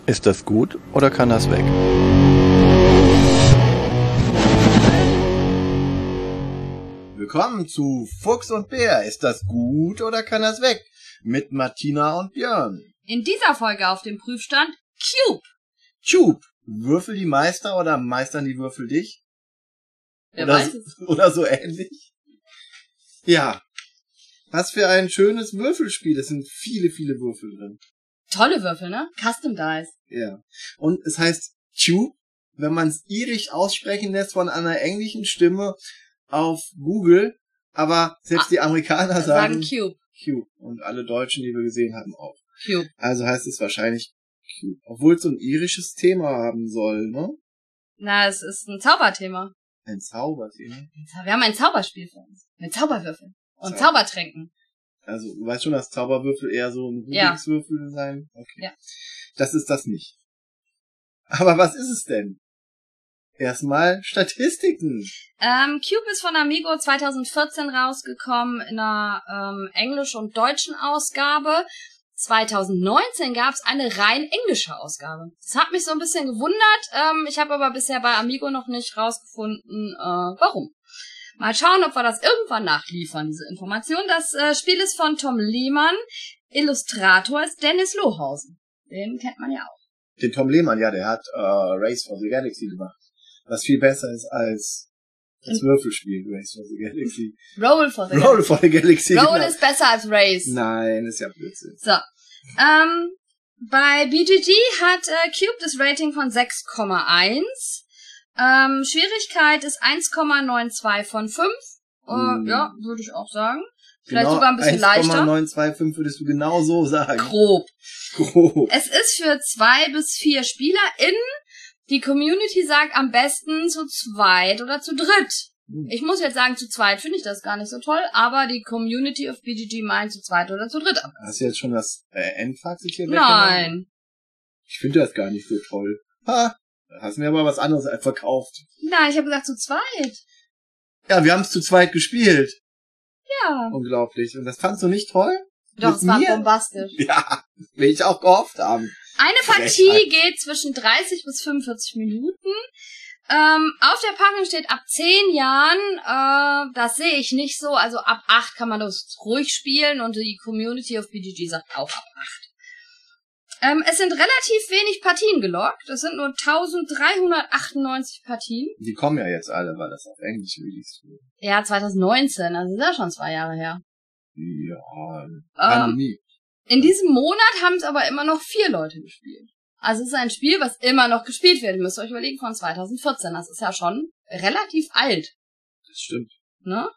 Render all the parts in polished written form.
Ist das gut oder kann das weg? Willkommen zu Fuchs und Bär. Ist das gut oder kann das weg? Mit Martina und Björn. In dieser Folge auf dem Prüfstand Cube. Cube. Würfel die Meister oder meistern die Würfel dich? Wer weiß es. Oder so ähnlich. Ja. Was für ein schönes Würfelspiel. Es sind viele, viele Würfel drin. Tolle Würfel, ne? Custom Dice. Ja. Und es heißt Cube, wenn man es irisch aussprechen lässt von einer englischen Stimme auf Google, aber selbst die Amerikaner sagen Cube. Cube. Und alle Deutschen, die wir gesehen haben, auch. Cube. Also heißt es wahrscheinlich Cube. Obwohl es so ein irisches Thema haben soll, ne? Na, es ist ein Zauberthema. Ein Zauberthema? Wir haben ein Zauberspiel für uns. Mit Zauberwürfeln. Und Zaubertränken. Also, du weißt schon, dass Zauberwürfel eher so ein Rubikswürfel sein? Okay. Ja. Das ist das nicht. Aber was ist es denn? Erstmal Statistiken. Cube ist von Amigo 2014 rausgekommen in einer englischen und deutschen Ausgabe. 2019 gab es eine rein englische Ausgabe. Das hat mich so ein bisschen gewundert. Ich habe aber bisher bei Amigo noch nicht rausgefunden, warum. Mal schauen, ob wir das irgendwann nachliefern, diese Information. Das Spiel ist von Tom Lehmann. Illustrator ist Dennis Lohausen. Den kennt man ja auch. Den Tom Lehmann, ja, der hat Race for the Galaxy gemacht. Was viel besser ist als das Würfelspiel Race for the Galaxy. Roll for the Galaxy. Roll ist besser als Race. Nein, ist ja Blödsinn. So. Bei BGG hat Cube das Rating von 6,1. Schwierigkeit ist 1,92 von 5. Ja, würde ich auch sagen. Vielleicht sogar ein bisschen leichter. 1,925 würdest du genau so sagen. Grob. Es ist für 2 bis 4 SpielerInnen. Die Community sagt am besten zu zweit oder zu dritt. Ich muss jetzt sagen, zu zweit finde ich das gar nicht so toll, aber die Community of BGG meint zu zweit oder zu dritt. Hast du jetzt schon das Endfazit hier weggenommen? Nein. Ich finde das gar nicht so toll. Ha! Da hast du mir aber was anderes verkauft. Nein, ich habe gesagt zu zweit. Ja, wir haben es zu zweit gespielt. Ja. Unglaublich. Und das fandst du nicht toll? Doch, es war bombastisch. Ja, will ich auch gehofft haben. Eine Partie geht zwischen 30 bis 45 Minuten. Auf der Packung steht ab 10 Jahren. Das sehe ich nicht so. Also ab 8 kann man das ruhig spielen und die Community of BGG sagt auch ab 8. Es sind relativ wenig Partien geloggt. Es sind nur 1398 Partien. Die kommen ja jetzt alle, weil das auf Englisch released wurde. Ja, 2019. Das ist ja schon 2 Jahre her. Ja, Pandemie. In diesem Monat haben es aber immer noch 4 Leute gespielt. Also es ist ein Spiel, was immer noch gespielt wird. Ihr müsst euch überlegen, von 2014. Das ist ja schon relativ alt. Das stimmt. Ne?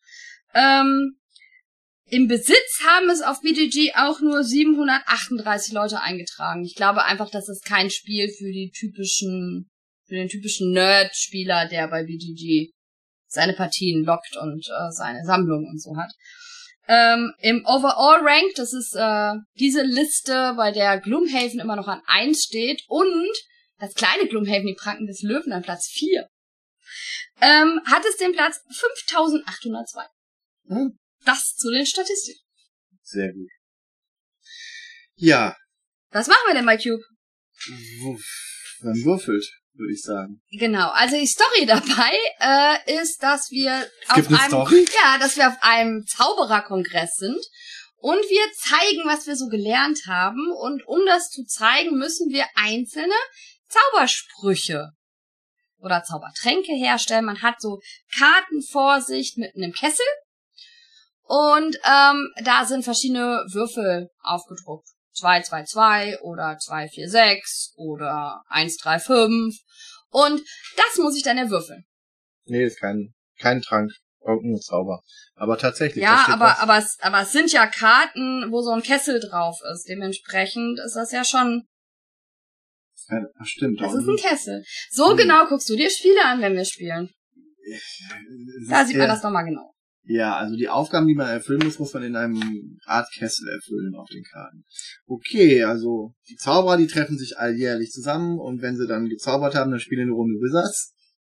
Im Besitz haben es auf BGG auch nur 738 Leute eingetragen. Ich glaube einfach, das ist kein Spiel für den typischen Nerd-Spieler, der bei BGG seine Partien lockt und seine Sammlung und so hat. Im Overall Rank, das ist diese Liste, bei der Gloomhaven immer noch an 1 steht und das kleine Gloomhaven, die Pranken des Löwen, an Platz 4, hat es den Platz 5802. Das zu den Statistiken. Sehr gut. Ja. Was machen wir denn bei Cube? Man würfelt, würde ich sagen. Genau, also die Story dabei ist, dass wir dass wir auf einem Zaubererkongress sind und wir zeigen, was wir so gelernt haben, und um das zu zeigen, müssen wir einzelne Zaubersprüche oder Zaubertränke herstellen. Man hat so Karten vor sich mit einem Kessel und da sind verschiedene Würfel aufgedruckt. 2, 2, 2 oder 2, 4, 6 oder 1, 3, 5. Und das muss ich dann erwürfeln. Nee, ist kein Trank, nur Zauber. Aber tatsächlich. Ja, aber es sind ja Karten, wo so ein Kessel drauf ist. Dementsprechend ist das ja schon. Ach, stimmt. Das ist ein Kessel. So genau guckst du dir Spiele an, wenn wir spielen. Da sieht man das nochmal genau. Ja, also die Aufgaben, die man erfüllen muss man in einem Art Kessel erfüllen auf den Karten. Okay, also die Zauberer, die treffen sich alljährlich zusammen und wenn sie dann gezaubert haben, dann spielen eine Runde Wizards.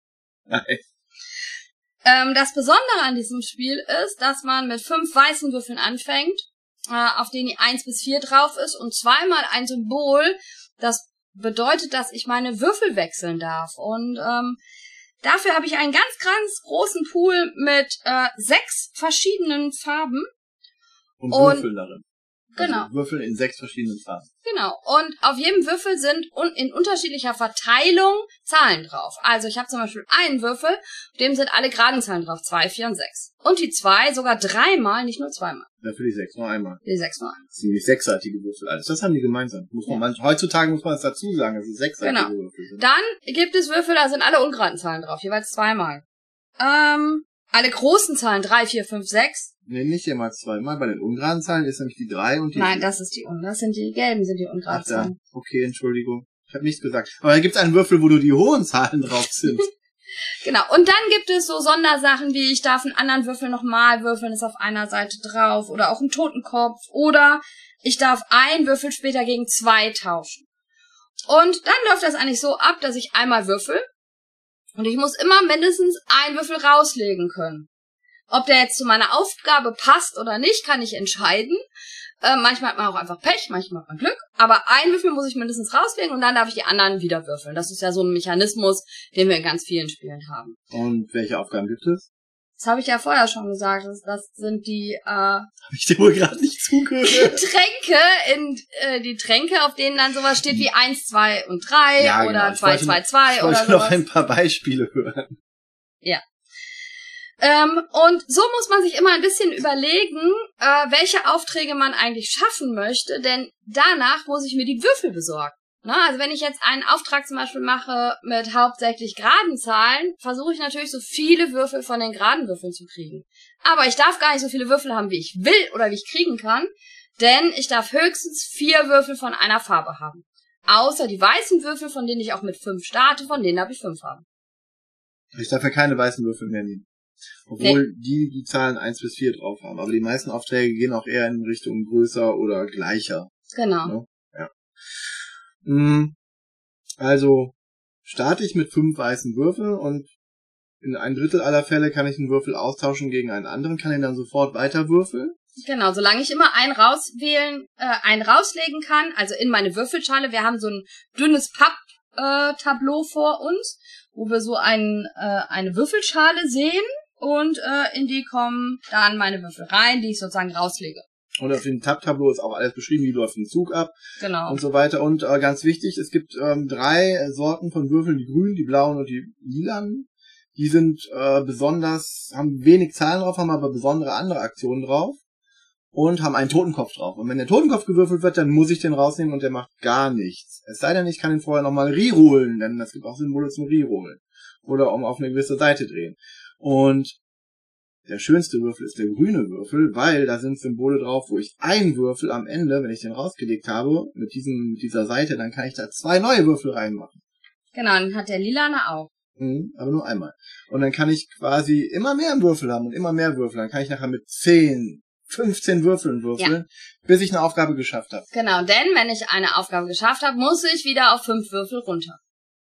Das Besondere an diesem Spiel ist, dass man mit 5 weißen Würfeln anfängt, auf denen die 1 bis 4 drauf ist und zweimal ein Symbol, das bedeutet, dass ich meine Würfel wechseln darf. Und dafür habe ich einen ganz, ganz großen Pool mit 6 verschiedenen Farben. Und Würfel darin. Genau. Also Würfel in 6 verschiedenen Farben. Genau. Und auf jedem Würfel sind in unterschiedlicher Verteilung Zahlen drauf. Also ich habe zum Beispiel einen Würfel, auf dem sind alle geraden Zahlen drauf. 2, 4 und 6. Und die 2 sogar 3-mal, nicht nur 2-mal. Ja, für die 6 nur einmal. Die 6 nur einmal. Ziemlich sechsseitige Würfel. Alles. Das haben die gemeinsam. Heutzutage muss man es dazu sagen, dass es sechsseitige Würfel sind. Dann gibt es Würfel, da sind alle ungeraden Zahlen drauf. Jeweils 2-mal. Alle großen Zahlen 3, 4, 5, 6. Nee, nicht jemals 2-mal. Bei den ungeraden Zahlen ist nämlich die 3 und die... Nein, das sind die gelben, sind die ungeraden Zahlen. Okay, Entschuldigung. Ich habe nichts gesagt. Aber da gibt es einen Würfel, wo nur die hohen Zahlen drauf sind. Genau. Und dann gibt es so Sondersachen wie, ich darf einen anderen Würfel nochmal würfeln, ist auf einer Seite drauf. Oder auch einen Totenkopf. Oder ich darf einen Würfel später gegen 2 tauschen. Und dann läuft das eigentlich so ab, dass ich einmal würfel. Und ich muss immer mindestens einen Würfel rauslegen können. Ob der jetzt zu meiner Aufgabe passt oder nicht, kann ich entscheiden. Manchmal hat man auch einfach Pech, manchmal hat man Glück. Aber einen Würfel muss ich mindestens rauslegen und dann darf ich die anderen wieder würfeln. Das ist ja so ein Mechanismus, den wir in ganz vielen Spielen haben. Und welche Aufgaben gibt es? Das habe ich ja vorher schon gesagt. Das sind die Habe ich dir wohl gerade nicht zugehört? Die Tränke, auf denen dann sowas steht wie 1, 2 und 3 ja, oder genau. 2, 2, 2 oder sowas. Ich wollte noch ein paar Beispiele hören. Ja. Und so muss man sich immer ein bisschen überlegen, welche Aufträge man eigentlich schaffen möchte, denn danach muss ich mir die Würfel besorgen. Ne? Also wenn ich jetzt einen Auftrag zum Beispiel mache mit hauptsächlich geraden Zahlen, versuche ich natürlich so viele Würfel von den geraden Würfeln zu kriegen. Aber ich darf gar nicht so viele Würfel haben, wie ich will oder wie ich kriegen kann, denn ich darf höchstens 4 Würfel von einer Farbe haben. Außer die weißen Würfel, von denen ich auch mit 5 starte, von denen darf ich 5 haben. Ich darf ja keine weißen Würfel mehr nehmen. Obwohl die Zahlen 1 bis 4 drauf haben. Aber die meisten Aufträge gehen auch eher in Richtung größer oder gleicher. Genau. Ne? Ja. Also starte ich mit 5 weißen Würfeln und in 1/3 aller Fälle kann ich einen Würfel austauschen gegen einen anderen, kann ihn dann sofort weiter würfeln. Genau, solange ich immer einen rauslegen kann, also in meine Würfelschale. Wir haben so ein dünnes Papptableau vor uns, wo wir so eine Würfelschale sehen. Und in die kommen dann meine Würfel rein, die ich sozusagen rauslege. Und auf dem Tab-Tableau ist auch alles beschrieben, wie läuft ein Zug ab. Genau. Und so weiter. Und ganz wichtig, es gibt 3 Sorten von Würfeln, die grünen, die blauen und die lilanen. Die sind haben wenig Zahlen drauf, haben aber besondere andere Aktionen drauf. Und haben einen Totenkopf drauf. Und wenn der Totenkopf gewürfelt wird, dann muss ich den rausnehmen und der macht gar nichts. Es sei denn, ich kann ihn vorher nochmal rerollen, denn es gibt auch Symbole zum Rerollen. Oder auf eine gewisse Seite drehen. Und der schönste Würfel ist der grüne Würfel, weil da sind Symbole drauf, wo ich einen Würfel am Ende, wenn ich den rausgelegt habe, mit dieser Seite, dann kann ich da 2 neue Würfel reinmachen. Genau, dann hat der lilane auch. Aber nur einmal. Und dann kann ich quasi immer mehr Würfel haben und immer mehr Würfel. Dann kann ich nachher mit 10, 15 Würfeln würfeln, bis ich eine Aufgabe geschafft habe. Genau, denn wenn ich eine Aufgabe geschafft habe, muss ich wieder auf 5 Würfel runter.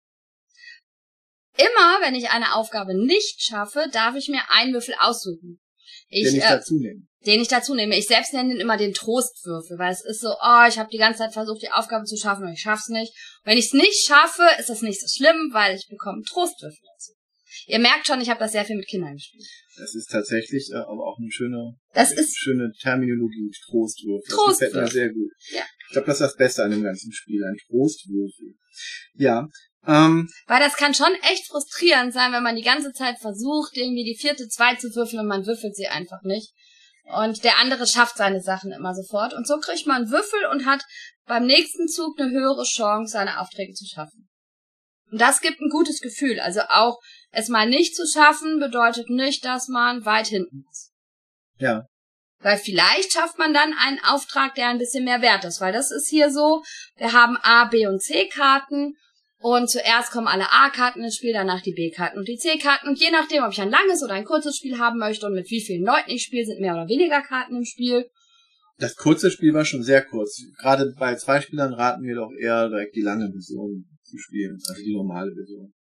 Immer, wenn ich eine Aufgabe nicht schaffe, darf ich mir einen Würfel aussuchen. Den ich dazu nehme. Ich selbst nenne den immer den Trostwürfel, weil es ist so, ich habe die ganze Zeit versucht, die Aufgabe zu schaffen und ich schaff's nicht. Und wenn ich es nicht schaffe, ist das nicht so schlimm, weil ich bekomme einen Trostwürfel dazu. Ihr merkt schon, ich habe das sehr viel mit Kindern gespielt. Das ist tatsächlich aber auch eine schöne Terminologie, Trostwürfel. Das gefällt mir sehr gut. Ja. Ich glaube, das ist das Beste an dem ganzen Spiel, ein Trostwürfel. Ja. Weil das kann schon echt frustrierend sein, wenn man die ganze Zeit versucht, irgendwie die 4. 2 zu würfeln und man würfelt sie einfach nicht. Und der andere schafft seine Sachen immer sofort. Und so kriegt man einen Würfel und hat beim nächsten Zug eine höhere Chance, seine Aufträge zu schaffen. Und das gibt ein gutes Gefühl. Also auch es mal nicht zu schaffen, bedeutet nicht, dass man weit hinten ist. Ja. Weil vielleicht schafft man dann einen Auftrag, der ein bisschen mehr wert ist. Weil das ist hier so, wir haben A, B und C Karten. Und zuerst kommen alle A-Karten ins Spiel, danach die B-Karten und die C-Karten. Und je nachdem, ob ich ein langes oder ein kurzes Spiel haben möchte und mit wie vielen Leuten ich spiele, sind mehr oder weniger Karten im Spiel. Das kurze Spiel war schon sehr kurz. Gerade bei 2 Spielern raten wir doch eher direkt die lange Version zu spielen, also die normale Version.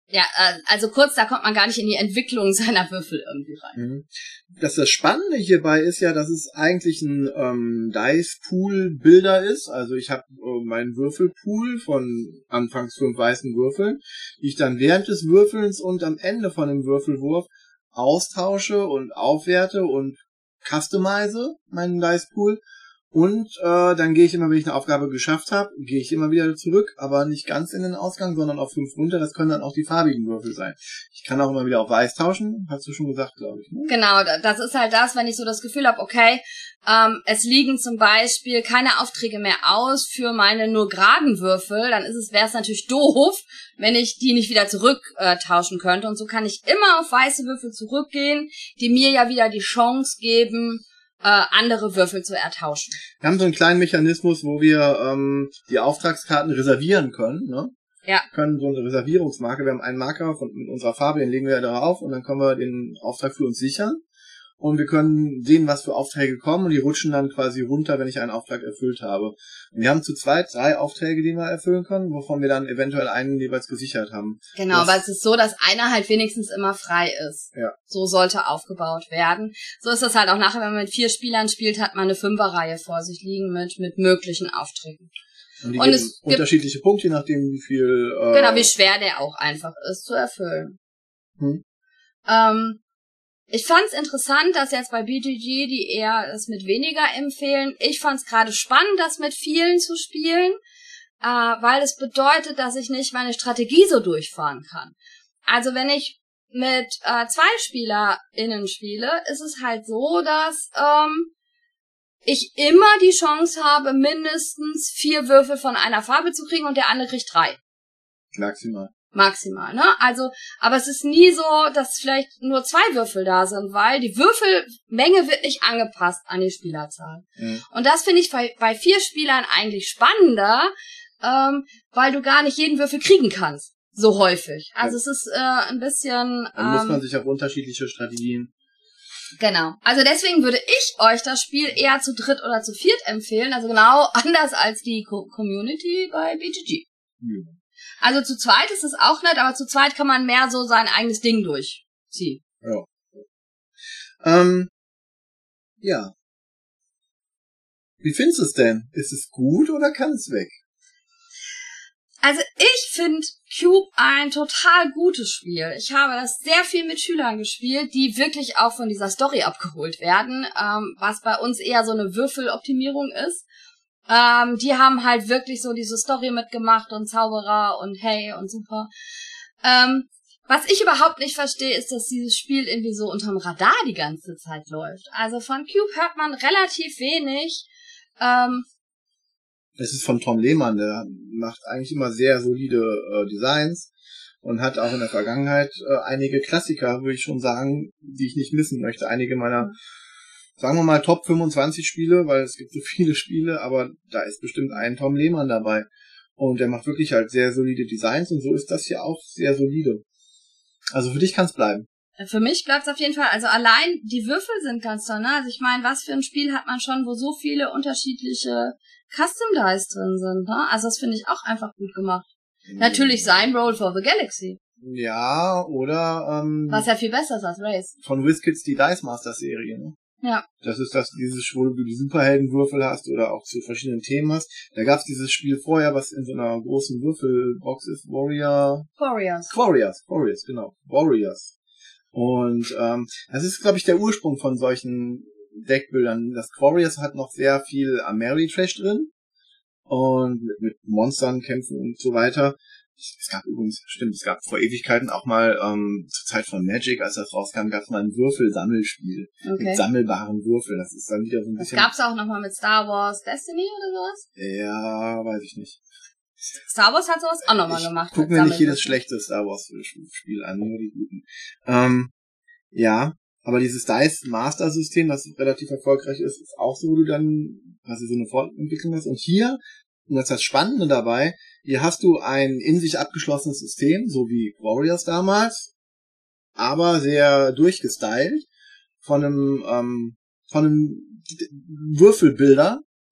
Ja, also kurz, da kommt man gar nicht in die Entwicklung seiner Würfel irgendwie rein. Das Spannende hierbei ist ja, dass es eigentlich ein Dice-Pool-Builder ist. Also ich habe meinen Würfelpool von anfangs 5 weißen Würfeln, die ich dann während des Würfelns und am Ende von dem Würfelwurf austausche und aufwerte und customize meinen Dice-Pool. Und dann gehe ich immer, wenn ich eine Aufgabe geschafft habe, gehe ich immer wieder zurück, aber nicht ganz in den Ausgang, sondern auf 5 runter. Das können dann auch die farbigen Würfel sein. Ich kann auch immer wieder auf weiß tauschen, hast du schon gesagt, glaube ich. Ne? Genau, das ist halt das, wenn ich so das Gefühl habe, okay, es liegen zum Beispiel keine Aufträge mehr aus für meine nur geraden Würfel, dann wäre es natürlich doof, wenn ich die nicht wieder zurück tauschen könnte. Und so kann ich immer auf weiße Würfel zurückgehen, die mir ja wieder die Chance geben, andere Würfel zu ertauschen. Wir haben so einen kleinen Mechanismus, wo wir die Auftragskarten reservieren können. Ne? Ja. Wir können so eine Reservierungsmarke, wir haben einen Marker mit unserer Farbe, den legen wir da drauf und dann können wir den Auftrag für uns sichern. Und wir können sehen, was für Aufträge kommen und die rutschen dann quasi runter, wenn ich einen Auftrag erfüllt habe. Und wir haben zu zweit 3 Aufträge, die wir erfüllen können, wovon wir dann eventuell einen jeweils gesichert haben. Genau, weil es ist so, dass einer halt wenigstens immer frei ist. Ja. So sollte aufgebaut werden. So ist das halt auch nachher, wenn man mit 4 Spielern spielt, hat man eine 5er-Reihe vor sich liegen mit möglichen Aufträgen. Und die geben unterschiedliche Punkte, je nachdem wie viel... genau, wie schwer der auch einfach ist zu erfüllen. Ich fand's interessant, dass jetzt bei BGG die eher es mit weniger empfehlen. Ich fand's gerade spannend, das mit vielen zu spielen, weil es bedeutet, dass ich nicht meine Strategie so durchfahren kann. Also wenn ich mit 2 SpielerInnen spiele, ist es halt so, dass ich immer die Chance habe, mindestens 4 Würfel von einer Farbe zu kriegen und der andere kriegt 3. Maximal, ne? Also, aber es ist nie so, dass vielleicht nur 2 Würfel da sind, weil die Würfelmenge wird nicht angepasst an die Spielerzahl. Und das finde ich bei 4 Spielern eigentlich spannender, weil du gar nicht jeden Würfel kriegen kannst. So häufig. Also es ist ein bisschen... Dann muss man sich auf unterschiedliche Strategien... Genau. Also deswegen würde ich euch das Spiel eher zu 3. oder zu 4. empfehlen. Also genau anders als die Community bei BGG. Ja. Also zu zweit ist es auch nett, aber zu zweit kann man mehr so sein eigenes Ding durchziehen. Ja. Ja. Wie findest du es denn? Ist es gut oder kann es weg? Also ich finde Cube ein total gutes Spiel. Ich habe das sehr viel mit Schülern gespielt, die wirklich auch von dieser Story abgeholt werden, was bei uns eher so eine Würfeloptimierung ist. Die haben halt wirklich so diese Story mitgemacht und Zauberer und hey und super. Was ich überhaupt nicht verstehe, ist, dass dieses Spiel irgendwie so unterm Radar die ganze Zeit läuft. Also von Cube hört man relativ wenig. Es ist von Tom Lehmann, der macht eigentlich immer sehr solide Designs und hat auch in der Vergangenheit einige Klassiker, würde ich schon sagen, die ich nicht missen möchte. Einige meiner, sagen wir mal, Top 25 Spiele, weil es gibt so viele Spiele, aber da ist bestimmt ein Tom Lehmann dabei. Und der macht wirklich halt sehr solide Designs und so ist das hier auch sehr solide. Also für dich kann's bleiben. Für mich bleibt's auf jeden Fall, also allein die Würfel sind ganz toll, ne? Also ich meine, was für ein Spiel hat man schon, wo so viele unterschiedliche Custom Dice drin sind, ne? Also das finde ich auch einfach gut gemacht. Natürlich sein Roll for the Galaxy. Ja, oder was ja viel besser ist als Race. Von WizKids die Dice Master Serie, ne? Ja. Das ist dieses, wo du die Superheldenwürfel hast oder auch zu verschiedenen Themen hast. Da gab's dieses Spiel vorher, was in so einer großen Würfelbox ist, Warriors, genau. Warriors. Und das ist, glaube ich, der Ursprung von solchen Deckbildern. Das Warriors hat noch sehr viel Ameritrash drin und mit Monstern kämpfen und so weiter. Es gab übrigens, es gab vor Ewigkeiten auch mal zur Zeit von Magic, als das rauskam, gab es mal ein Würfelsammelspiel mit sammelbaren Würfeln. Das ist dann wieder so ein bisschen... Das gab's auch nochmal mit Star Wars Destiny oder sowas? Ja, weiß ich nicht. Star Wars hat sowas auch nochmal gemacht. Ich guck mir nicht jedes schlechte Star Wars Spiel an, nur die guten. Ja, aber dieses Dice Master System, das relativ erfolgreich ist, ist auch so, wo du dann quasi so eine Fortentwicklung hast. Und hier, und das ist das Spannende dabei, hier hast du ein in sich abgeschlossenes System, so wie Warriors damals, aber sehr durchgestylt von einem Würfelbilder,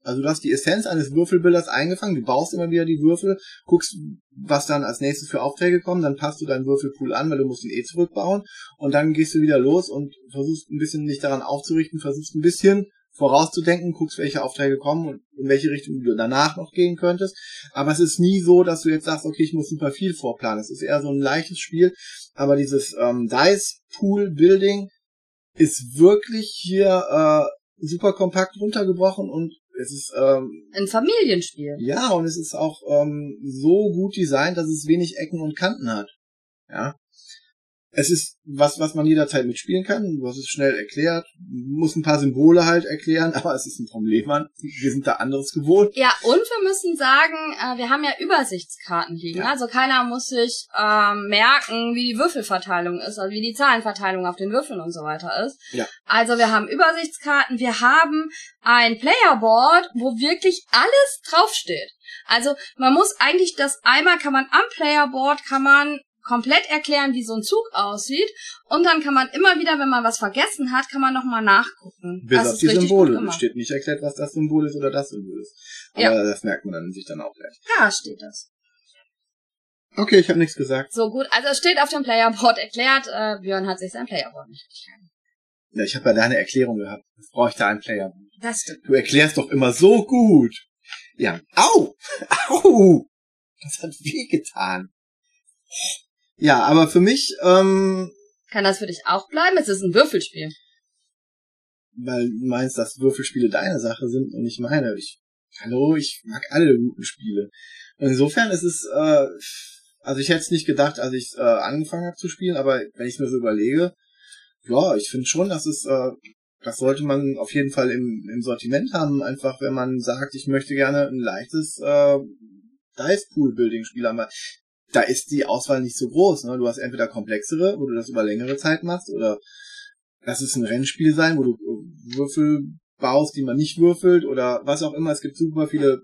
Also du hast die Essenz eines Würfelbilders eingefangen, du baust immer wieder die Würfel, guckst, was dann als nächstes für Aufträge kommen, dann passt du deinen Würfelpool an, weil du musst ihn zurückbauen und dann gehst du wieder los und versuchst ein bisschen dich daran aufzurichten, versuchst ein bisschen vorauszudenken, guckst, welche Aufträge kommen und in welche Richtung du danach noch gehen könntest. Aber es ist nie so, dass du jetzt sagst, okay, ich muss super viel vorplanen. Es ist eher so ein leichtes Spiel, aber dieses Dice-Pool-Building ist wirklich hier super kompakt runtergebrochen und es ist ein Familienspiel. Ja, und es ist auch so gut designt, dass es wenig Ecken und Kanten hat. Ja. Es ist was man jederzeit mitspielen kann. Du hast es schnell erklärt. Muss ein paar Symbole halt erklären, aber es ist ein Probleman. Wir sind da anderes gewohnt. Ja, und wir müssen sagen, wir haben ja Übersichtskarten liegen. Ja. Also keiner muss sich merken, wie die Würfelverteilung ist, also wie die Zahlenverteilung auf den Würfeln und so weiter ist. Ja. Also wir haben Übersichtskarten, wir haben ein Playerboard, wo wirklich alles draufsteht. Also man muss eigentlich kann man am Playerboard komplett erklären, wie so ein Zug aussieht. Und dann kann man immer wieder, wenn man was vergessen hat, kann man nochmal nachgucken. Bis auf die Symbole. Es steht nicht erklärt, was das Symbol ist oder das Symbol ist. Aber das merkt man dann sich dann auch gleich. Ja, steht das. Okay, ich habe nichts gesagt. So gut, also es steht auf dem Playerboard erklärt. Björn hat sich sein Playerboard nicht erklärt. Ja, ich habe ja deine Erklärung gehabt. Ich bräuchte ein Playerboard. Das stimmt. Du erklärst doch immer so gut. Ja. Au! Au! Das hat wehgetan. Ja, aber für mich, kann das für dich auch bleiben? Es ist ein Würfelspiel. Weil du meinst, dass Würfelspiele deine Sache sind und nicht meine. Ich mag alle guten Spiele. Insofern ist es, also ich hätte es nicht gedacht, als ich angefangen habe zu spielen, aber wenn ich es mir so überlege, ja, ich finde schon, dass das sollte man auf jeden Fall im Sortiment haben, einfach wenn man sagt, ich möchte gerne ein leichtes Dice-Pool-Building-Spiel haben. Da ist die Auswahl nicht so groß, ne? Du hast entweder komplexere, wo du das über längere Zeit machst, oder lass es ein Rennspiel sein, wo du Würfel baust, die man nicht würfelt, oder was auch immer. Es gibt super viele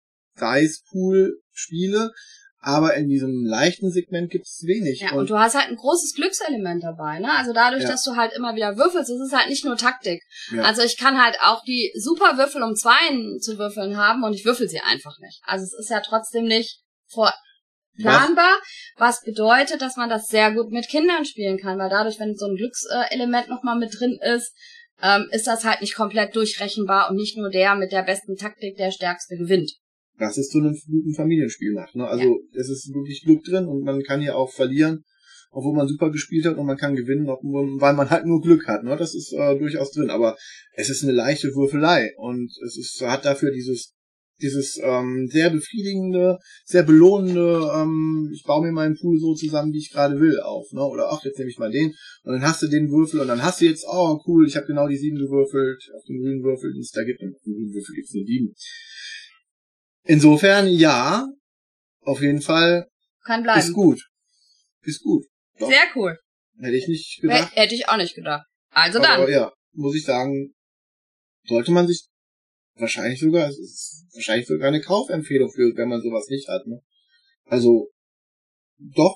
Dice-Pool-Spiele, aber in diesem leichten Segment gibt es wenig. Ja, und du hast halt ein großes Glückselement dabei, ne? Also dadurch, dass du halt immer wieder würfelst, ist es halt nicht nur Taktik. Ja. Also ich kann halt auch die super Würfel um 2 zu würfeln haben und ich würfel sie einfach nicht. Also es ist ja trotzdem nicht planbar, was bedeutet, dass man das sehr gut mit Kindern spielen kann, weil dadurch, wenn so ein Glückselement nochmal mit drin ist das halt nicht komplett durchrechenbar und nicht nur der mit der besten Taktik der Stärkste gewinnt. Das ist zu einem guten Familienspiel macht, ne? Also es ist wirklich Glück drin und man kann hier auch verlieren, obwohl man super gespielt hat, und man kann gewinnen, weil man halt nur Glück hat, ne? Das ist durchaus drin, aber es ist eine leichte Würfelei und hat dafür dieses sehr befriedigende, sehr belohnende, ich baue mir meinen Pool so zusammen, wie ich gerade will, auf, ne? Oder ach, jetzt nehme ich mal den und dann hast du den Würfel und dann hast du jetzt, oh cool, ich habe genau die 7 gewürfelt, auf den grünen Würfel, den es da gibt, und auf den grünen Würfel gibt's eine 7. Insofern, ja, auf jeden Fall. Kann bleiben. Ist gut. Ist gut. Doch. Sehr cool. Hätte ich nicht gedacht. Hätte ich auch nicht gedacht. Also dann. Aber ja, muss ich sagen, sollte man sich wahrscheinlich sogar eine Kaufempfehlung für, wenn man sowas nicht hat, ne? Also, doch.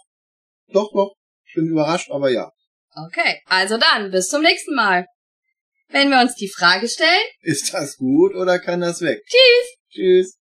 Ich bin überrascht, aber ja. Okay, also dann, bis zum nächsten Mal. Wenn wir uns die Frage stellen. Ist das gut oder kann das weg? Tschüss. Tschüss.